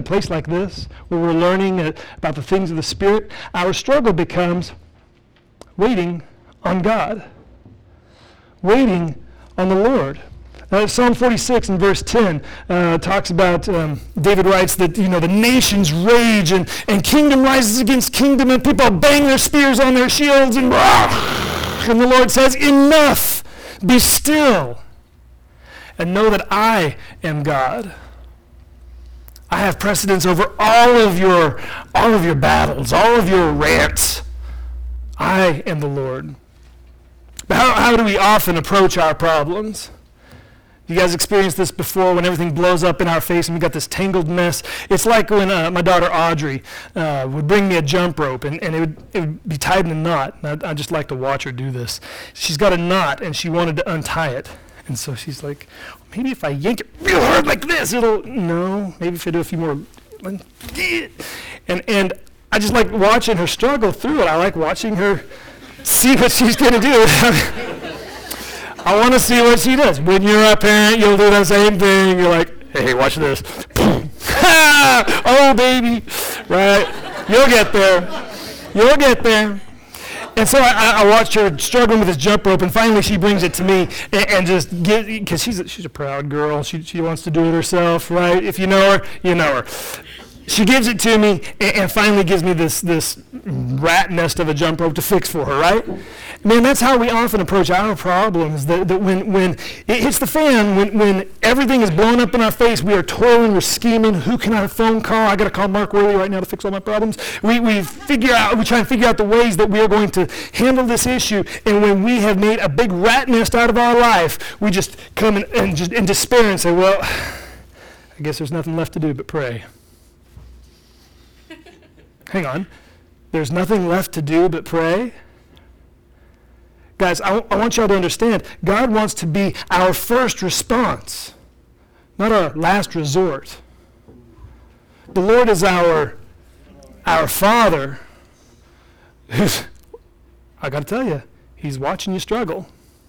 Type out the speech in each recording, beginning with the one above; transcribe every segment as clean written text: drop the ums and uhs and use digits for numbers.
a place like this, where we're learning about the things of the Spirit, our struggle becomes waiting on God. Waiting on the Lord. Psalm 46 and verse 10 talks about, David writes that, the nations rage and kingdom rises against kingdom and people bang their spears on their shields and the Lord says, enough, be still, and know that I am God. I have precedence over all of your battles, all of your rants. I am the Lord. But how do we often approach our problems? You guys experienced this before when everything blows up in our face and we got this tangled mess. It's like when my daughter Audrey would bring me a jump rope and it would be tied in a knot. I just like to watch her do this. She's got a knot and she wanted to untie it. And so she's like, maybe if I yank it real hard like this, no, maybe if I do a few more. And I just like watching her struggle through it. I like watching her see what she's going to do. I want to see what she does. When you're a parent, you'll do the same thing. You're like, hey, watch this. Oh, baby. Right? You'll get there. And so I watched her struggling with this jump rope, and finally she brings it to me and just because she's a proud girl. She wants to do it herself, right? If you know her, you know her. She gives it to me and finally gives me this rat nest of a jump rope to fix for her, right? Man, that's how we often approach our problems, that when it hits the fan, when everything is blown up in our face, we are toiling, we're scheming, who can I phone call? I got to call Mark Worley right now to fix all my problems. We try and figure out the ways that we are going to handle this issue, and when we have made a big rat nest out of our life, we just come in despair and say, well, I guess there's nothing left to do but pray. Hang on. There's nothing left to do but pray? Guys, I want y'all to understand, God wants to be our first response, not our last resort. The Lord is our Father. I got to tell you, He's watching you struggle.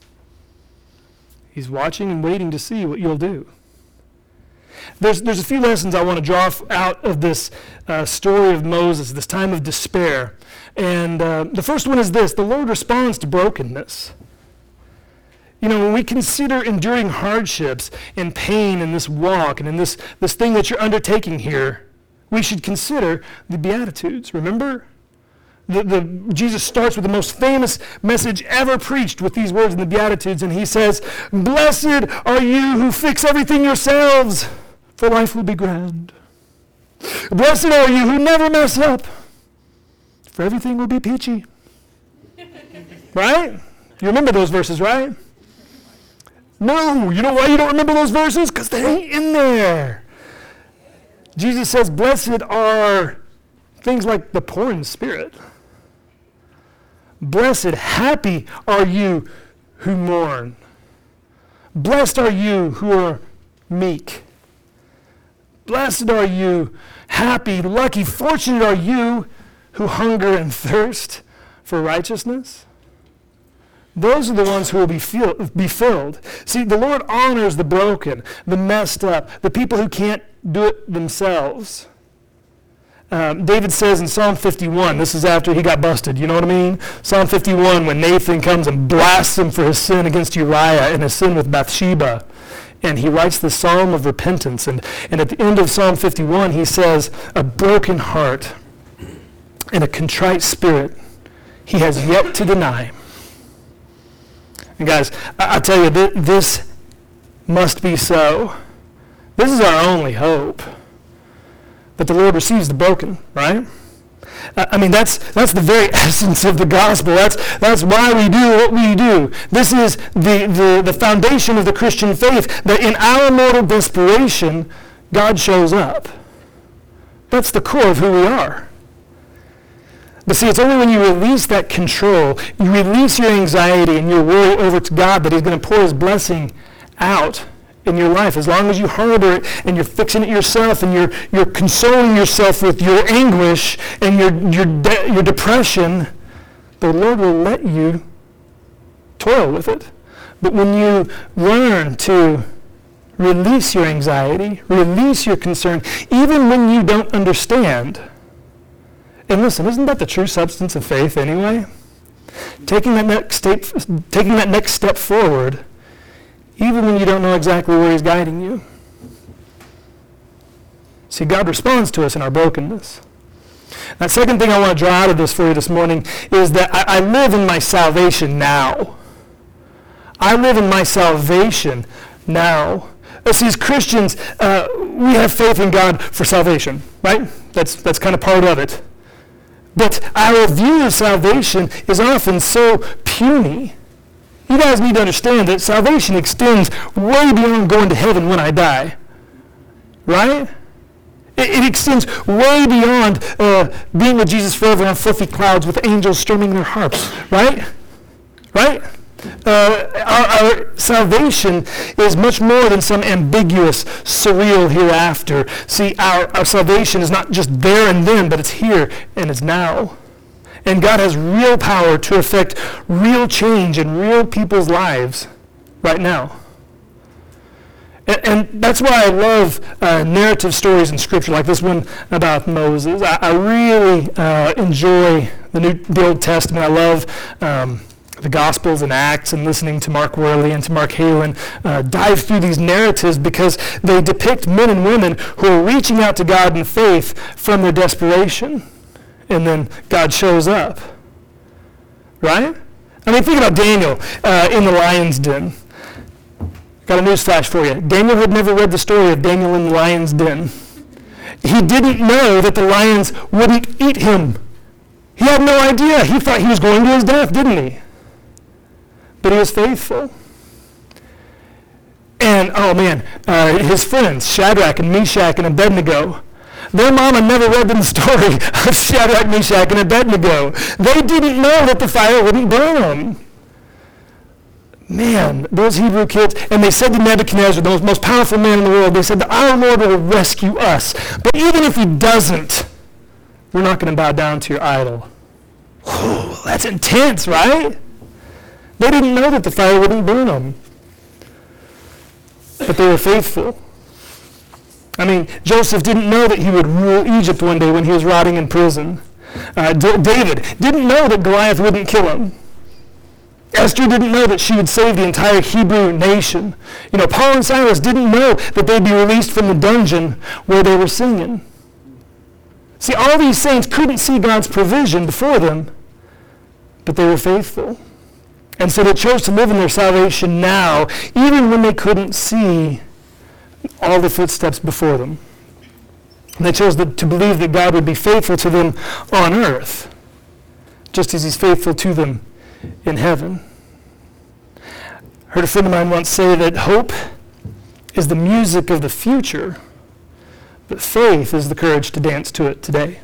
He's watching and waiting to see what you'll do. There's a few lessons I want to draw out of this story of Moses, this time of despair. And the first one is this: the Lord responds to brokenness. When we consider enduring hardships and pain in this walk and in this thing that you're undertaking here, we should consider the Beatitudes. Remember? Jesus starts with the most famous message ever preached with these words in the Beatitudes, and he says, "Blessed are you who fix everything yourselves, for life will be grand. Blessed are you who never mess up, for everything will be peachy." Right? You remember those verses, right? No, you know why you don't remember those verses? Because they ain't in there. Jesus says, blessed are things like the poor in spirit. Blessed, happy are you who mourn. Blessed are you who are meek. Blessed are you, happy, lucky, fortunate are you who hunger and thirst for righteousness. Those are the ones who will be filled. See, the Lord honors the broken, the messed up, the people who can't do it themselves. David says in Psalm 51, this is after he got busted, you know what I mean? Psalm 51, when Nathan comes and blasts him for his sin against Uriah and his sin with Bathsheba. And he writes the Psalm of repentance. And at the end of Psalm 51, he says, a broken heart and a contrite spirit he has yet to deny. And guys, I tell you, this must be so. This is our only hope. But the Lord receives the broken, right? I mean, that's the very essence of the gospel. That's why we do what we do. This is the foundation of the Christian faith, that in our mortal desperation, God shows up. That's the core of who we are. But see, it's only when you release that control, you release your anxiety and your worry over to God, that He's going to pour His blessing out in your life. As long as you harbor it and you're fixing it yourself and you're consoling yourself with your anguish and your depression, the Lord will let you toil with it. But when you learn to Release your anxiety. Release your concern, even when you don't understand. And listen, isn't that the true substance of faith anyway? Taking that next step forward, even when you don't know exactly where he's guiding you. See, God responds to us in our brokenness. That second thing I want to draw out of this for you this morning is that I live in my salvation now. I live in my salvation now. See, as Christians, we have faith in God for salvation, right? That's kind of part of it. But our view of salvation is often so puny. You guys need to understand that salvation extends way beyond going to heaven when I die. Right? It extends way beyond being with Jesus forever on fluffy clouds with angels strumming their harps. Right? Right? Our salvation is much more than some ambiguous, surreal hereafter. See, our salvation is not just there and then, but it's here and it's now. And God has real power to affect real change in real people's lives right now. And that's why I love narrative stories in Scripture, like this one about Moses. I really enjoy the Old Testament. I love the Gospels and Acts, and listening to Mark Worley and to Mark Halen dive through these narratives because they depict men and women who are reaching out to God in faith from their desperation. And then God shows up. Right? I mean, think about Daniel in the lion's den. Got a news flash for you. Daniel had never read the story of Daniel in the lion's den. He didn't know that the lions wouldn't eat him. He had no idea. He thought he was going to his death, didn't he? But he was faithful. And, oh man, his friends, Shadrach and Meshach and Abednego, their mama never read them the story of Shadrach, Meshach, and Abednego. They didn't know that the fire wouldn't burn them. Man, those Hebrew kids, and they said to Nebuchadnezzar, the most powerful man in the world, they said, our Lord will rescue us. But even if he doesn't, we're not going to bow down to your idol. Whew, that's intense, right? They didn't know that the fire wouldn't burn them. But they were faithful. I mean, Joseph didn't know that he would rule Egypt one day when he was rotting in prison. David didn't know that Goliath wouldn't kill him. Esther didn't know that she would save the entire Hebrew nation. You know, Paul and Silas didn't know that they'd be released from the dungeon where they were singing. See, all these saints couldn't see God's provision before them, but they were faithful. And so they chose to live in their salvation now, even when they couldn't see all the footsteps before them. And they chose to believe that God would be faithful to them on earth, just as he's faithful to them in heaven. I heard a friend of mine once say that hope is the music of the future, but faith is the courage to dance to it today.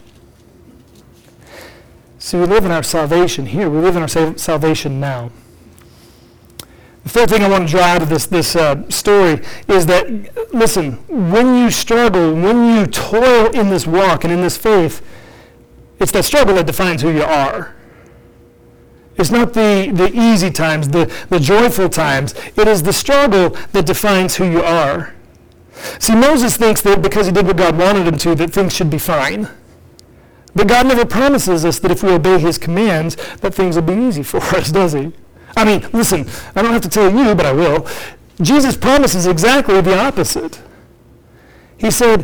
See, we live in our salvation here. We live in our salvation now. The third thing I want to draw out of this story is that, listen, when you struggle, when you toil in this walk and in this faith, it's that struggle that defines who you are. It's not the easy times, the joyful times. It is the struggle that defines who you are. See, Moses thinks that because he did what God wanted him to, that things should be fine. But God never promises us that if we obey his commands, that things will be easy for us, does he? I mean, listen, I don't have to tell you, but I will. Jesus promises exactly the opposite. He said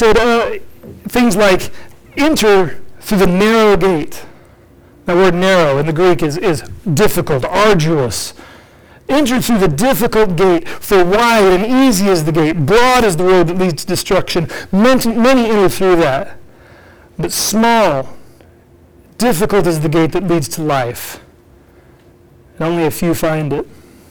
things like, enter through the narrow gate. That word narrow in the Greek is difficult, arduous. Enter through the difficult gate, for wide and easy is the gate, broad is the road that leads to destruction. Many enter through that. But small, difficult is the gate that leads to life. And only a few find it.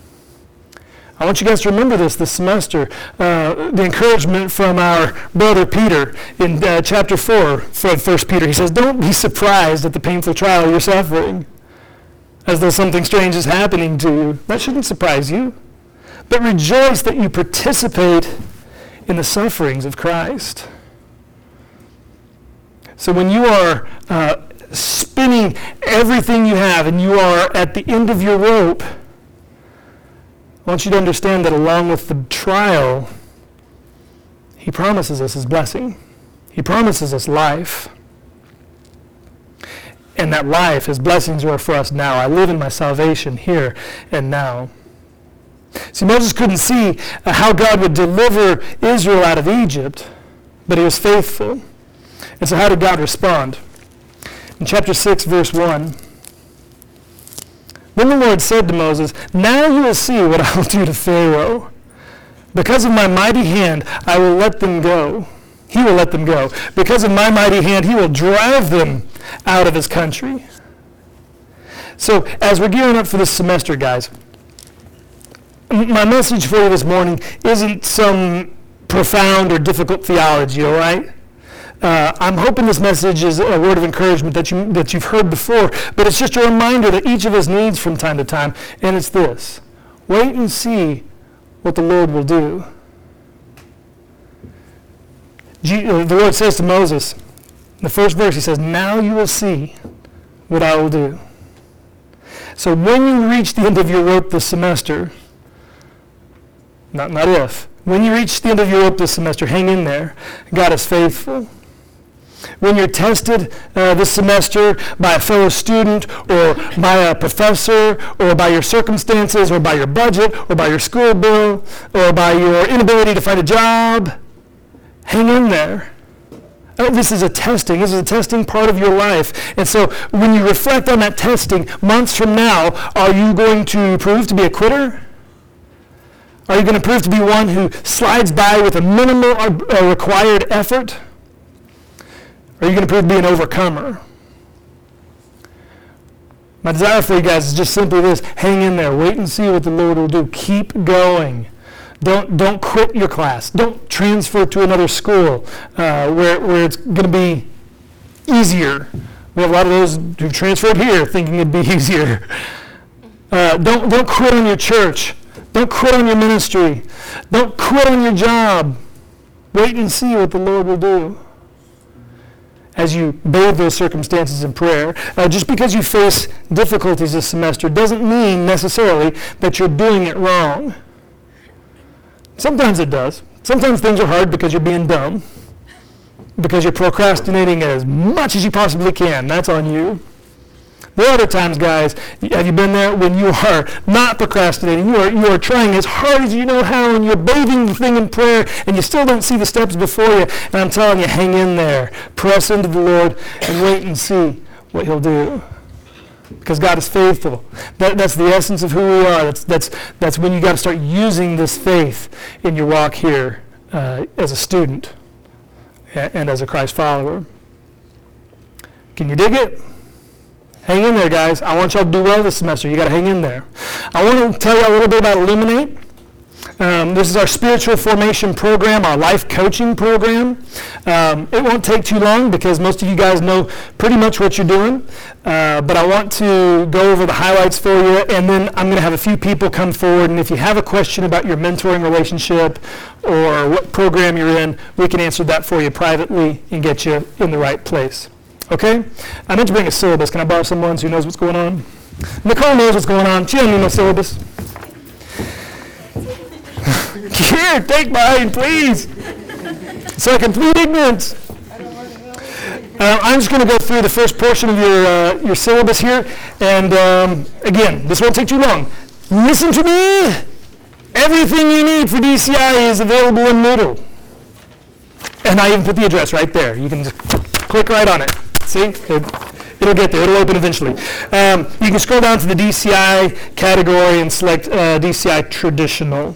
I want you guys to remember this semester. The encouragement from our brother Peter in chapter 4 from 1 Peter. He says, don't be surprised at the painful trial you're suffering, as though something strange is happening to you. That shouldn't surprise you. But rejoice that you participate in the sufferings of Christ. So when you are spinning everything you have and you are at the end of your rope, I want you to understand that along with the trial He promises us his blessing. He promises us life. And that life, his blessings are for us now. I live in my salvation here and now. See, Moses couldn't see how God would deliver Israel out of Egypt, but he was faithful. And so how did God respond? In chapter 6, verse 1, then the Lord said to Moses, now you will see what I will do to Pharaoh. Because of my mighty hand, I will let them go. He will let them go. Because of my mighty hand, he will drive them out of his country. So as we're gearing up for this semester, guys, my message for you this morning isn't some profound or difficult theology, all right? I'm hoping this message is a word of encouragement that you've heard before, but it's just a reminder that each of us needs from time to time, and it's this. Wait and see what the Lord will do. The Lord says to Moses, in the first verse, he says, now you will see what I will do. So when you reach the end of your rope this semester, not if, when you reach the end of your rope this semester, hang in there. God is faithful. When you're tested this semester by a fellow student or by a professor or by your circumstances or by your budget or by your school bill or by your inability to find a job, hang in there. This is a testing. This is a testing part of your life. And so when you reflect on that testing months from now, are you going to prove to be a quitter? Are you going to prove to be one who slides by with a minimal required effort? Or are you going to prove to be an overcomer? My desire for you guys is just simply this. Hang in there. Wait and see what the Lord will do. Keep going. Don't quit your class. Don't transfer to another school where it's going to be easier. We have a lot of those who've transferred here thinking it'd be easier. Don't quit on your church. Don't quit on your ministry. Don't quit on your job. Wait and see what the Lord will do as you bathe those circumstances in prayer. Just because you face difficulties this semester doesn't mean necessarily that you're doing it wrong. Sometimes it does. Sometimes things are hard because you're being dumb, because you're procrastinating as much as you possibly can. That's on you. There are other times, guys, have you been there when you are not procrastinating? You are trying as hard as you know how, and you're bathing the thing in prayer, and you still don't see the steps before you. And I'm telling you, hang in there. Press into the Lord and wait and see what he'll do. Because God is faithful. That's the essence of who we are. That's when you got to start using this faith in your walk here as a student and as a Christ follower. Can you dig it? Hang in there, guys. I want y'all to do well this semester. You got to hang in there. I want to tell you a little bit about Illuminate. This is our spiritual formation program, our life coaching program. It won't take too long because most of you guys know pretty much what you're doing. But I want to go over the highlights for you, and then I'm going to have a few people come forward. And if you have a question about your mentoring relationship or what program you're in, we can answer that for you privately and get you in the right place. Okay? I meant to bring a syllabus. Can I borrow someone who knows what's going on? Nicole knows what's going on. She doesn't need no syllabus. Here, take mine, please. So I complete ignorance. I'm just going to go through the first portion of your syllabus here. And again, this won't take too long. Listen to me. Everything you need for DCI is available in Moodle. And I even put the address right there. You can just click right on it. See? It'll get there. It'll open eventually. You can scroll down to the DCI category and select DCI Traditional.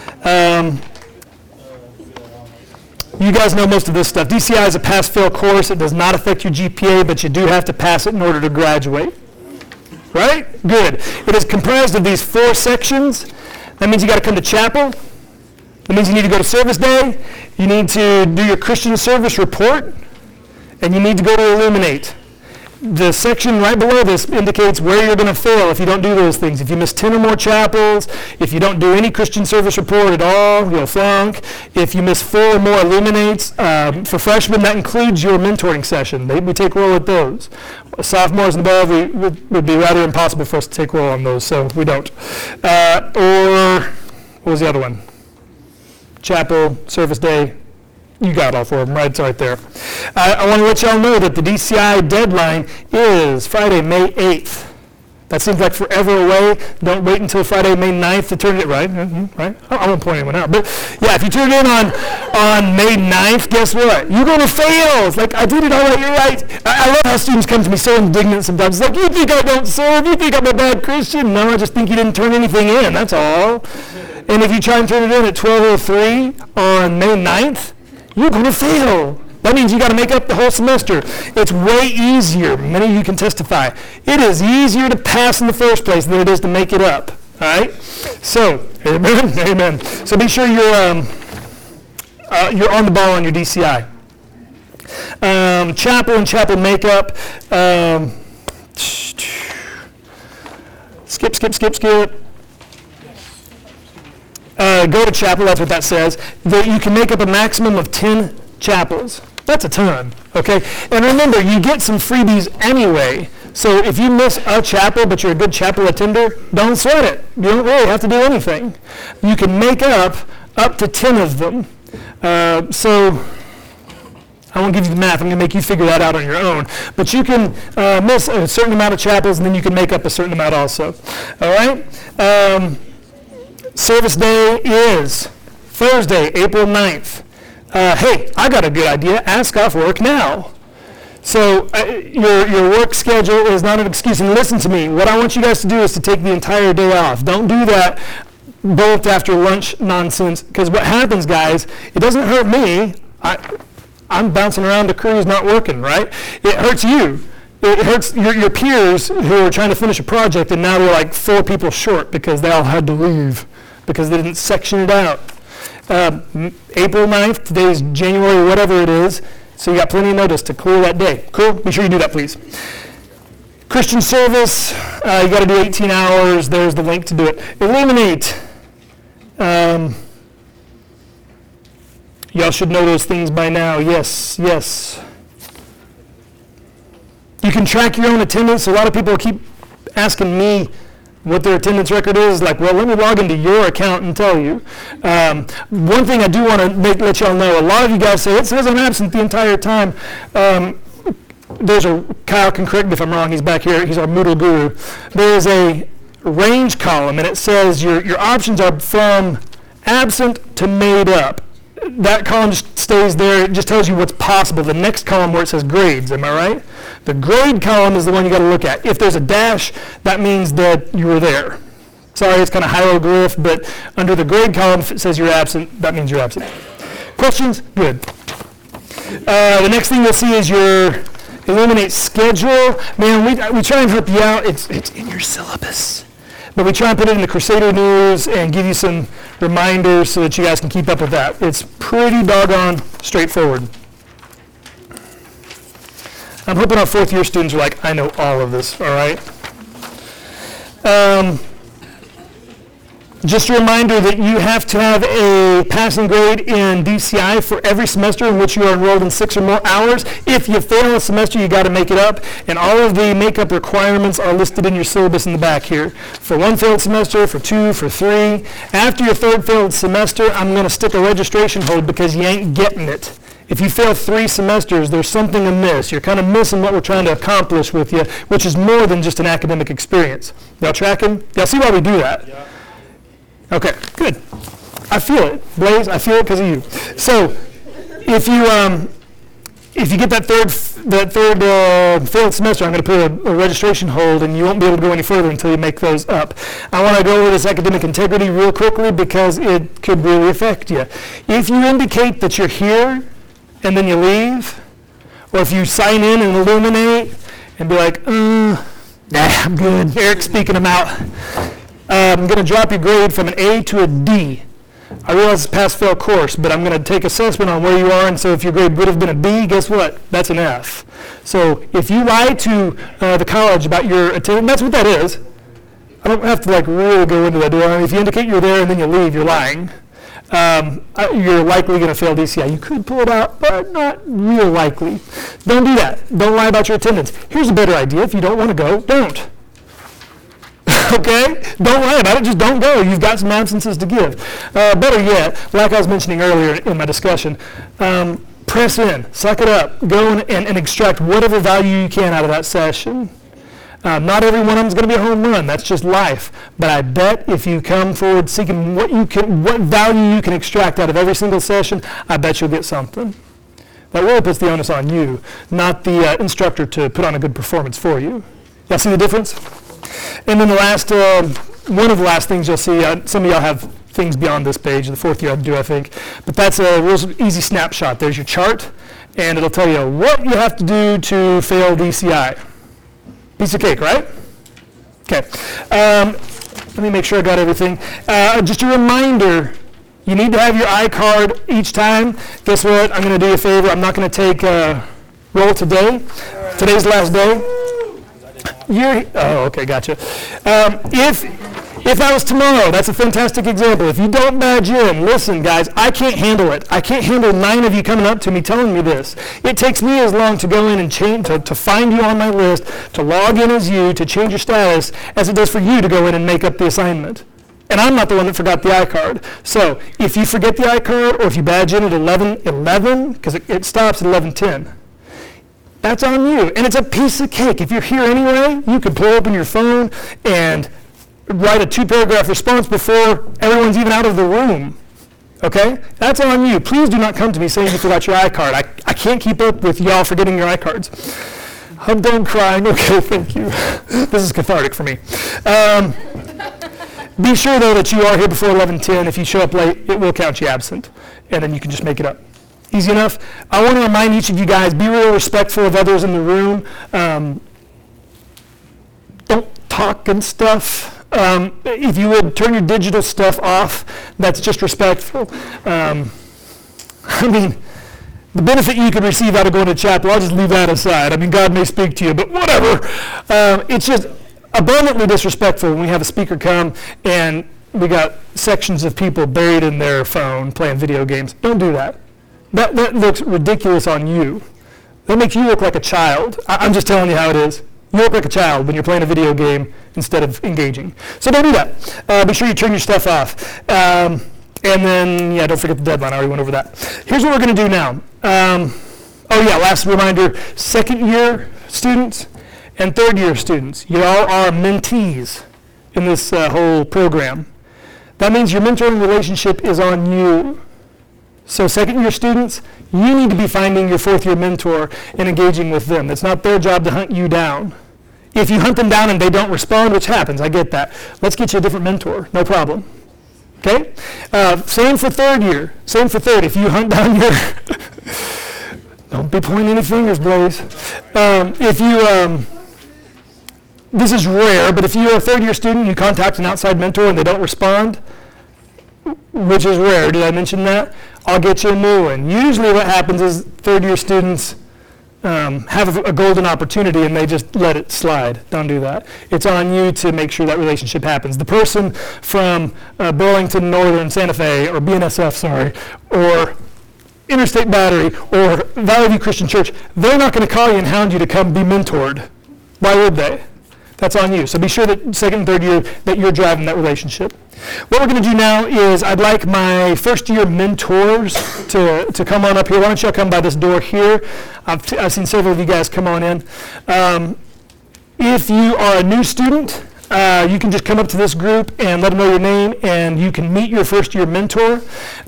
You guys know most of this stuff. DCI is a pass-fail course. It does not affect your GPA, but you do have to pass it in order to graduate. Right? Good. It is comprised of these 4 sections. That means you got to come to chapel. That means you need to go to service day. You need to do your Christian service report. And you need to go to Illuminate. The section right below this indicates where you're going to fail if you don't do those things. If you miss 10 or more chapels, if you don't do any Christian service report at all, you'll flunk. If you miss 4 or more Illuminates, for freshmen, that includes your mentoring session. We take roll at those. Sophomores and above, it would be rather impossible for us to take roll on those, so we don't. Or, what was the other one? Chapel, service day, You got all 4 of them, right? It's right there. I want to let y'all know that the DCI deadline is Friday, May 8th. That seems like forever away. Don't wait until Friday, May 9th to turn it, right? Right? I won't point anyone out. But yeah, if you turn it in on May 9th, guess what? You're going to fail. It's like, I did it all right, you're right. I love how students come to me so indignant sometimes. It's like, you think I don't serve? You think I'm a bad Christian? No, I just think you didn't turn anything in, that's all. And if you try and turn it in at 12:03 on May 9th, you're going to fail. That means you got to make up the whole semester. It's way easier. Many of you can testify. It is easier to pass in the first place than it is to make it up. All right? So, amen, amen. So be sure you're on the ball on your DCI. Chapel and chapel makeup. Skip. Go to chapel, that's what that says. That you can make up a maximum of 10 chapels. That's a ton, okay? And remember, you get some freebies anyway. So if you miss a chapel, but you're a good chapel attender, don't sweat it. You don't really have to do anything. You can make up to 10 of them. So I won't give you the math. I'm going to make you figure that out on your own. But you can miss a certain amount of chapels, and then you can make up a certain amount also. All right? Service day is Thursday, April 9th. Hey, I got a good idea. Ask off work now. So your work schedule is not an excuse. And listen to me. What I want you guys to do is to take the entire day off. Don't do that both after lunch nonsense. Because what happens, guys, it doesn't hurt me. I'm bouncing around the crews not working, right? It hurts you. It hurts your peers who are trying to finish a project, and now they're like 4 people short because they all had to leave because they didn't section it out. April 9th, today is January, whatever it is, so you got plenty of notice to clear that day. Cool? Be sure you do that, please. Christian service, you got to do 18 hours. There's the link to do it. Illuminate. Y'all should know those things by now. Yes. You can track your own attendance. A lot of people keep asking me what their attendance record is. Like, well, let me log into your account and tell you. One thing I do want to let y'all know, a lot of you guys say, it says I'm absent the entire time. Kyle can correct me if I'm wrong, he's back here, he's our Moodle guru. There's a range column, and it says your options are from absent to made up. That column just stays there. It just tells you what's possible. The next column where it says grades, am I right? The grade column is the one you got to look at. If there's a dash, that means that you were there. Sorry, it's kind of hieroglyph, but under the grade column, if it says you're absent, that means you're absent. Questions? Good. The next thing you'll see is your Illuminate schedule. Man, we try and help you out. It's in your syllabus. But we try and put it in the Crusader News and give you some reminders so that you guys can keep up with that. It's pretty doggone straightforward. I'm hoping our 4th year students are like, I know all of this, all right? Just a reminder that you have to have a passing grade in DCI for every semester in which you are enrolled in 6 or more hours. If you fail a semester, you got to make it up. And all of the makeup requirements are listed in your syllabus in the back here. For 1 failed semester, for 2, for 3. After your 3rd failed semester, I'm going to stick a registration hold because you ain't getting it. If you fail 3 semesters, there's something amiss. You're kind of missing what we're trying to accomplish with you, which is more than just an academic experience. Y'all tracking? Y'all see why we do that? Yeah. Okay, good. I feel it. Blaze, I feel it because of you. So, if you get that third failed semester, I'm going to put a registration hold, and you won't be able to go any further until you make those up. I want to go over this academic integrity real quickly because it could really affect you. If you indicate that you're here and then you leave, or if you sign in and illuminate and be like, I'm good. Eric's speaking them out. I'm going to drop your grade from an A to a D. I realize it's a pass-fail course, but I'm going to take assessment on where you are, and so if your grade would have been a B, guess what? That's an F. So if you lie to the college about your attendance, that's what that is. I don't have to really go into that, do I? If you indicate you're there and then you leave, you're lying. You're likely going to fail DCI. You could pull it out, but not real likely. Don't do that. Don't lie about your attendance. Here's a better idea. If you don't want to go, don't. Okay? Don't lie about it. Just don't go. You've got some absences to give. Better yet, like I was mentioning earlier in my discussion, press in, suck it up, go and extract whatever value you can out of that session. Not every one of them is going to be a home run. That's just life. But I bet if you come forward seeking what value you can extract out of every single session, I bet you'll get something. That really puts the onus on you, not the instructor to put on a good performance for you. Y'all see the difference? And then the last, one of the last things you'll see, some of y'all have things beyond this page, the fourth year I do, I think, but that's a real easy snapshot. There's your chart, and it'll tell you what you have to do to fail DCI. Piece of cake, right? Okay. Let me make sure I got everything. Just a reminder, you need to have your iCard each time. Guess what? I'm going to do you a favor. I'm not going to take roll today. Today's the last day. Okay, gotcha. If that was tomorrow, that's a fantastic example. If you don't badge in, listen, guys, I can't handle it. I can't handle 9 of you coming up to me telling me this. It takes me as long to go in and change, to find you on my list, to log in as you, to change your status, as it does for you to go in and make up the assignment. And I'm not the one that forgot the iCard. So if you forget the iCard, or if you badge in at 11:11, because it stops at 11:10, that's on you. And it's a piece of cake. If you're here anyway, you can pull open your phone and write a 2-paragraph response before everyone's even out of the room. Okay? That's on you. Please do not come to me saying you forgot your iCard. I can't keep up with y'all forgetting your iCards. I'm done crying. Okay, thank you. This is cathartic for me. Be sure, though, that you are here before 11:10. If you show up late, it will count you absent, and then you can just make it up. Easy enough? I want to remind each of you guys, be real respectful of others in the room. Don't talk and stuff. If you would, turn your digital stuff off. That's just respectful. I mean, the benefit you could receive out of going to chapel, I'll just leave that aside. I mean, God may speak to you, but whatever. It's just abundantly disrespectful when we have a speaker come and we got sections of people buried in their phone playing video games. Don't do that. That looks ridiculous on you. That makes you look like a child. I'm just telling you how it is. You look like a child when you're playing a video game instead of engaging. So don't do that. Be sure you turn your stuff off. And then, don't forget the deadline. I already went over that. Here's what we're going to do now. Last reminder, second-year students and third-year students, you all are mentees in this whole program. That means your mentoring relationship is on you. So second-year students, you need to be finding your fourth-year mentor and engaging with them. It's not their job to hunt you down. If you hunt them down and they don't respond, which happens, I get that. Let's get you a different mentor, no problem. Okay? Same for third year. Same for third. If you hunt down your... Don't be pointing any fingers, Blaze. This is rare, but if you're a third-year student, you contact an outside mentor and they don't respond, which is rare. Did I mention that? I'll get you a new one. Usually what happens is third-year students have a golden opportunity and they just let it slide. Don't do that. It's on you to make sure that relationship happens. The person from Burlington Northern Santa Fe, or BNSF, or Interstate Battery, or Valley View Christian Church, they're not going to call you and hound you to come be mentored. Why would they? That's on you. So be sure that second and third year that you're driving that relationship. What we're going to do now is I'd like my first year mentors to come on up here. Why don't y'all come by this door here? I've seen several of you guys come on in. If you are a new student, you can just come up to this group and let them know your name, and you can meet your first year mentor.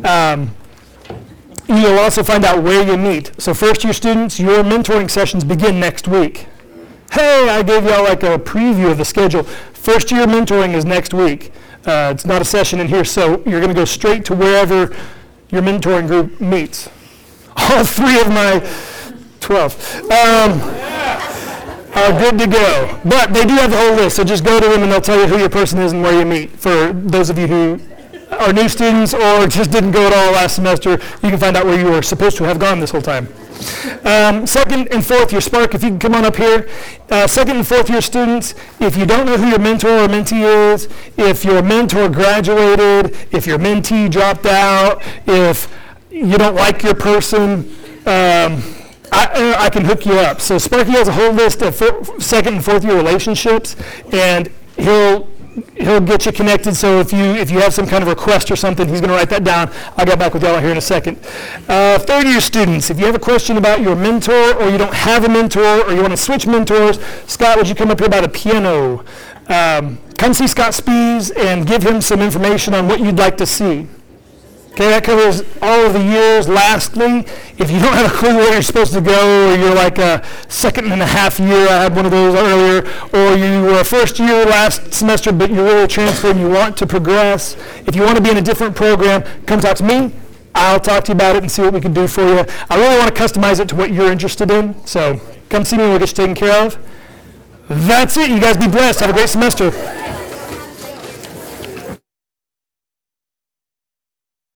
You'll also find out where you meet. So first year students, your mentoring sessions begin next week. Hey, I gave y'all like a preview of the schedule. First year mentoring is next week. It's not a session in here, so you're going to go straight to wherever your mentoring group meets. All 3 of my 12 are good to go. But they do have the whole list, so just go to them and they'll tell you who your person is and where you meet. For those of you who are new students or just didn't go at all last semester, you can find out where you were supposed to have gone this whole time. Second and fourth year, Spark, if you can come on up here. Second and fourth year students, if you don't know who your mentor or mentee is, if your mentor graduated, if your mentee dropped out, if you don't like your person, I can hook you up. So Sparky has a whole list of second and fourth year relationships, and he'll he'll get you connected. So if you have some kind of request or something, he's going to write that down. I'll get back with y'all here in a second. Third year students, if you have a question about your mentor, or you don't have a mentor, or you want to switch mentors, Scott, would you come up here by the piano? Come see Scott Spees and give him some information on what you'd like to see. Okay, that covers all of the years. Lastly, if you don't have a clue where you're supposed to go, or you're like a second and a half year, I had one of those earlier, or you were first year last semester, but you're really transferred and you want to progress, if you want to be in a different program, come talk to me. I'll talk to you about it and see what we can do for you. I really want to customize it to what you're interested in, so come see me and we'll get you taken care of. That's it. You guys be blessed. Have a great semester.